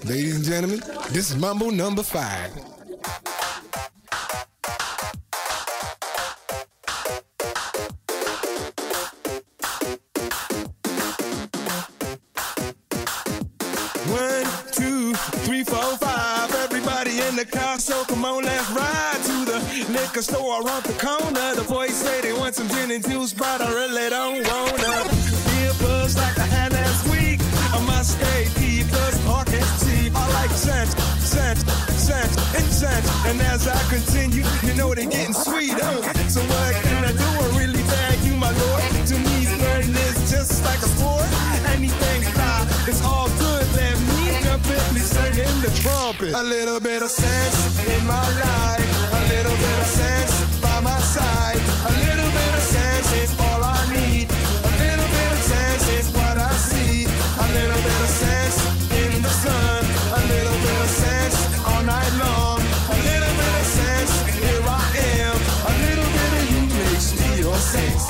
Ladies and gentlemen, this is Mambo number 5. One, two, three, four, five. Everybody in the car, so come on, let's ride to the liquor store around the corner. The boys say they want some gin and juice, but I really don't wanna. Be a buzz like I had last week. I must stay deep, plus parking cheap. I like scent, and scent. And as I continue, you know they're getting sweeter. So what can I do? I really beg you, my lord. To me, flirting is just like a sport. Anything fly, it's all good. Let me jump in, please sing in the trumpet. A little bit of sense in my life. A little bit of sense by my side. A little bit of sense is all I need. A little bit of sense is what I see. A little bit of sense in the sun. A little bit of sense all night long. A little bit of sense, here I am. A little bit of you makes me your sense.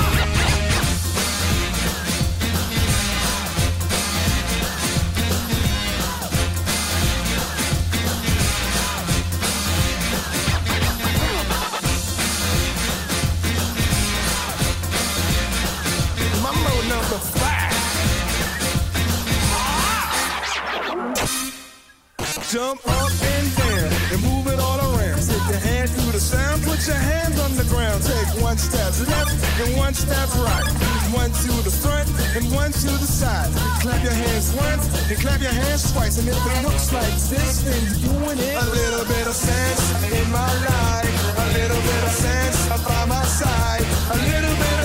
Number 5. Jump up and down and move it all around. Take your hand through the sound, put your hands on the ground. Take one step left and one step right. One to the front and one to the side. Clap your hands once and clap your hands twice. And if it looks like this, then you're doing it. A little bit of sense in my life. A little bit of sense by my side. A little bit